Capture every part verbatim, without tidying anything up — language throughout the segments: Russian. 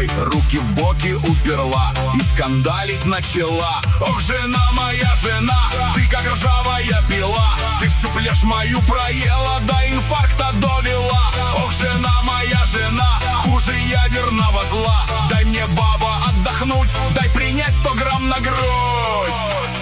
рукой, руки в боки уперла и скандалить начала. Ох, жена моя, жена, ты как ржавая пила, ты всю плешь мою проела, до инфаркта довела. Ох, жена моя, жена, хуже ядерного зла, дай мне, баба, отдохнуть, дай принять сто грамм на грудь.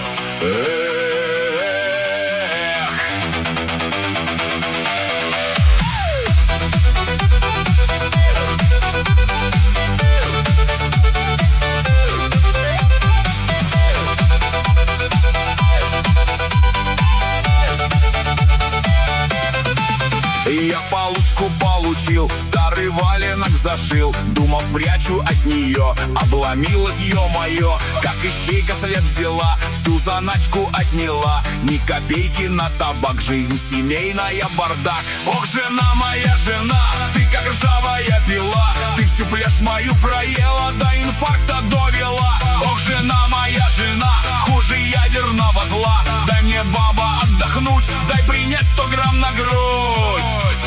Я получку получил, старый валенок зашил, думал, прячу от нее, обломилась, ё-моё, как ищейка след взяла, всю заначку отняла, ни копейки на табак, жизнь семейная бардак. Ох, жена моя, жена, ты как ржавая пила, ты всю плешь мою проела, до инфаркта довела. Ох, жена моя, жена, хуже ядерного зла, дай мне, баба, отдохнуть, дай принять сто грамм на грудь.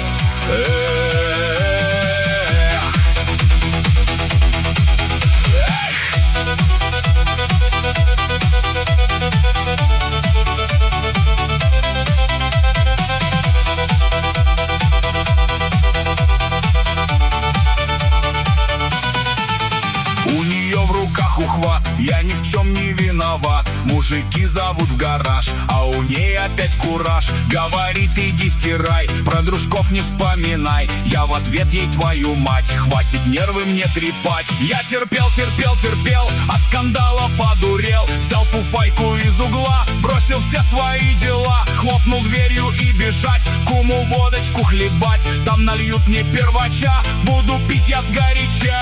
У нее в руках ухват, я ни в чем не виноват. Мужики зовут в гараж, а у ней опять кураж. Говорит, иди стирай, про дружков не вспоминай. Я в ответ ей, твою мать, хватит нервы мне трепать. Я терпел, терпел, терпел, от скандалов одурел. Взял фуфайку из угла, бросил все свои дела, хлопнул дверью и бежать, куму водочку хлебать. Там нальют мне первача, буду пить я сгоряча.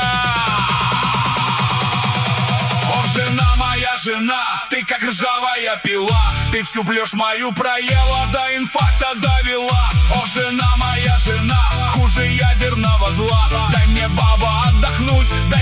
О, жена моя, жена, ты как ржавая пила, ты всю плешь мою проела, до инфаркта довела. О, жена моя, жена, хуже ядерного зла, дай мне, баба, отдохнуть, дай